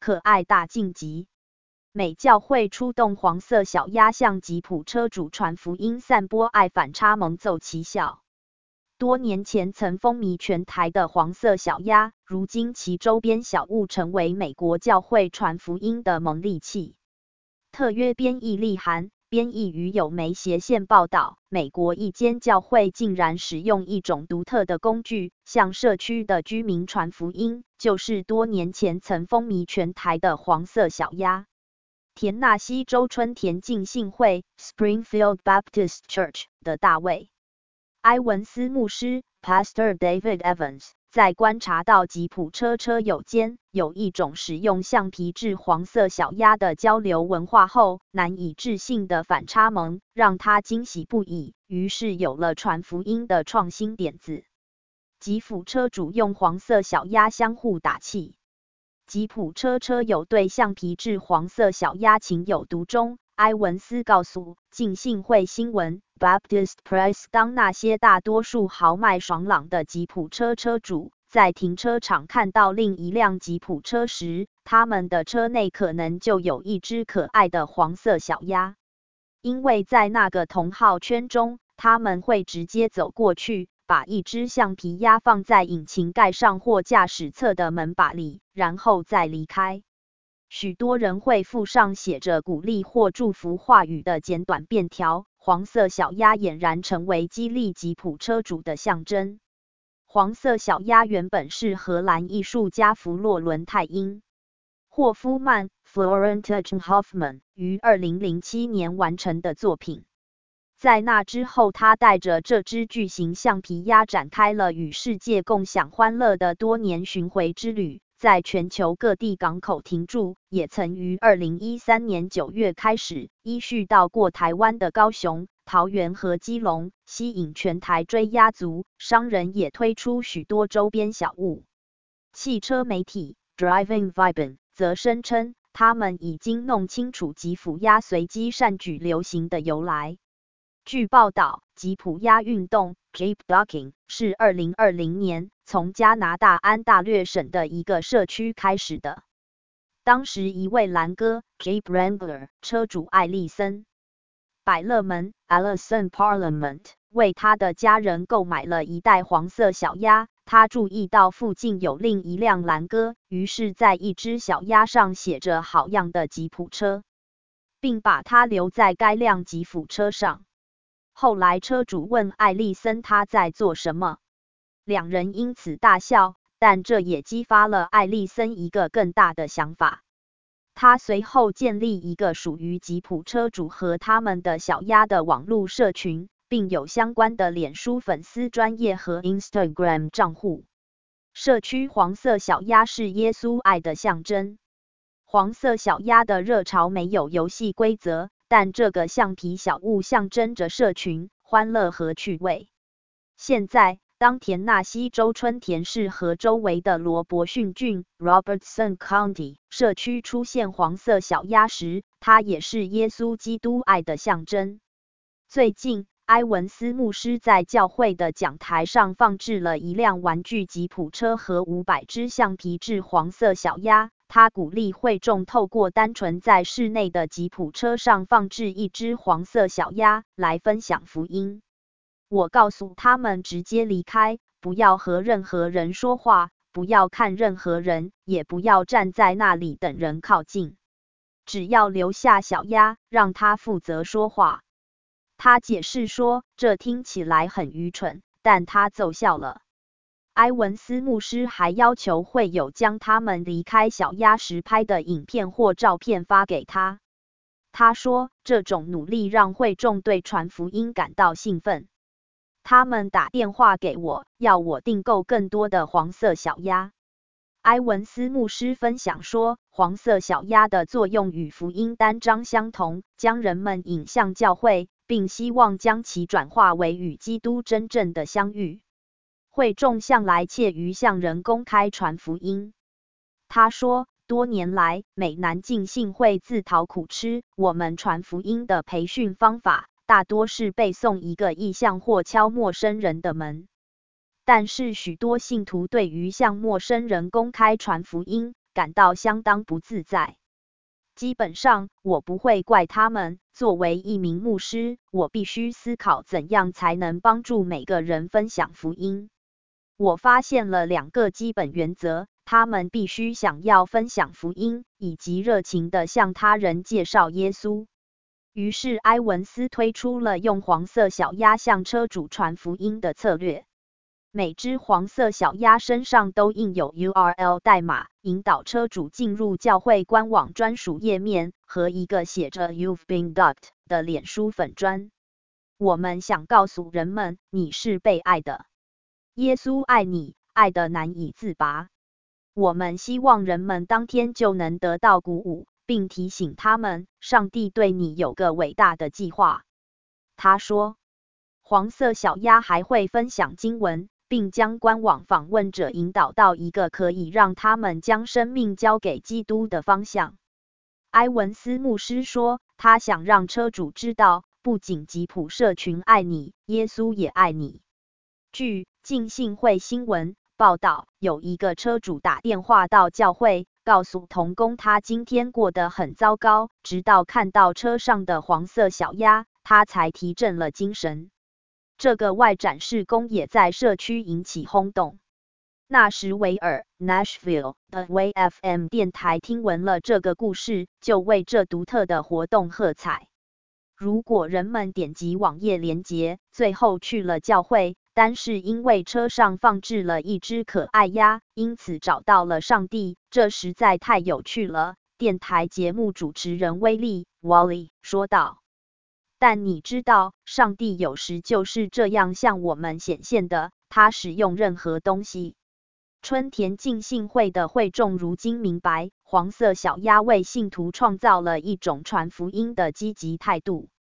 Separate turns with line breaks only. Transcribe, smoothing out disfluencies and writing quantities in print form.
可爱大晋级。美教会出动黄色小鸭向吉普车主传福音，散播爱，反差萌奏奇效。多年前曾风靡全台的黄色小鸭，如今其周边小物成为美国教会传福音的猛利器。特约编译立函，编译于友媒斜线报道，美国一间教会竟然使用一种独特的工具，向社区的居民传福音，就是多年前曾风靡全台的黄色小鸭。田纳西州春田浸信会 （Springfield Baptist Church） 的大卫·埃文斯牧师 （Pastor David Evans） 在观察到吉普车车友间有一种使用橡皮制黄色小鸭的交流文化后，难以置信的反差萌让他惊喜不已，于是有了传福音的创新点子。吉普车主用黄色小鸭相互打气。吉普车车友对橡皮制黄色小鸭情有独钟，埃文斯告诉浸信会新闻 Baptist Press， 当那些大多数豪迈爽朗的吉普车车主在停车场看到另一辆吉普车时，他们的车内可能就有一只可爱的黄色小鸭，因为在那个同好圈中，他们会直接走过去，把一只橡皮鸭放在引擎盖上或驾驶侧的门把里，然后再离开。许多人会附上写着鼓励或祝福话语的简短便条，黄色小鸭俨然成为激励吉普车主的象征。黄色小鸭原本是荷兰艺术家弗洛伦泰因·霍夫曼 （Florentine Hoffman） 于2007年完成的作品。在那之后，他带着这只巨型橡皮鸭展开了与世界共享欢乐的多年巡回之旅，在全球各地港口停驻，也曾于2013年9月开始，依序到过台湾的高雄、桃园和基隆，吸引全台追鸭族。商人也推出许多周边小物。汽车媒体 Driving Vibe 则声称，他们已经弄清楚吉普鸭随机善举流行的由来。据报道，吉普鸭运动 Jeep Docking 是2020年从加拿大安大略省的一个社区开始的。当时一位兰哥 Jeep Wrangler 车主艾利森·百乐门 Allison Parliament 为他的家人购买了一袋黄色小鸭。他注意到附近有另一辆兰哥，于是在一只小鸭上写着好样的吉普车，并把它留在该辆吉普车上。后来车主问艾利森他在做什么，两人因此大笑，但这也激发了艾利森一个更大的想法。他随后建立一个属于吉普车主和他们的小鸭的网络社群，并有相关的脸书粉丝专页和 Instagram 账户。社区黄色小鸭是耶稣爱的象征。黄色小鸭的热潮没有游戏规则，但这个橡皮小物象征着社群、欢乐和趣味。现在，当田纳西州春田市和周围的罗伯逊郡 （Robertson County） 社区出现黄色小鸭时，它也是耶稣基督爱的象征。最近，埃文斯牧师在教会的讲台上放置了一辆玩具吉普车和500只橡皮制黄色小鸭。他鼓励会众透过单纯在室内的吉普车上放置一只黄色小鸭来分享福音。我告诉他们直接离开，不要和任何人说话，不要看任何人，也不要站在那里等人靠近。只要留下小鸭，让它负责说话。他解释说，这听起来很愚蠢，但他奏效了。埃文斯牧师还要求会友将他们离开小鸭时拍的影片或照片发给他。他说，这种努力让会众对传福音感到兴奋。他们打电话给我，要我订购更多的黄色小鸭。埃文斯牧师分享说，黄色小鸭的作用与福音单张相同，将人们引向教会，并希望将其转化为与基督真正的相遇。会众向来怯于向人公开传福音。他说，多年来，美南浸信会自讨苦吃，我们传福音的培训方法大多是背诵一个意象或敲陌生人的门。但是许多信徒对于向陌生人公开传福音， 感到相当不自在。基本上，我不会怪他们。作为一名牧师，我必须思考怎样才能帮助每个人分享福音。我发现了2个基本原则：他们必须想要分享福音，以及热情地向他人介绍耶稣。于是，埃文斯推出了用黄色小鸭向车主传福音的策略。每只黄色小鸭身上都印有 URL 代码，引导车主进入教会官网专属页面和一个写着 You've been ducked 的脸书粉专。我们想告诉人们，你是被爱的。耶稣爱你，爱得难以自拔。我们希望人们当天就能得到鼓舞，并提醒他们，上帝对你有个伟大的计划。他说，黄色小鸭还会分享经文，并将官网访问者引导到一个可以让他们将生命交给基督的方向。埃文斯牧师说，他想让车主知道，不仅吉普社群爱你，耶稣也爱你。据浸信会新闻报道，有一个车主打电话到教会，告诉同工他今天过得很糟糕，直到看到车上的黄色小鸭，他才提振了精神。这个外展事工也在社区引起轰动。纳什维尔 （Nashville） 的 WFM 电台听闻了这个故事，就为这独特的活动喝彩。如果人们点击网页连结，最后去了教会，单是因为车上放置了一只可爱鸭，因此找到了上帝，这实在太有趣了。电台节目主持人威利 （Wally） 说道。但你知道，上帝有时就是这样向我们显现的，他使用任何东西。春田浸信会的会众如今明白，黄色小鸭为信徒创造了一种传福音的积极态度。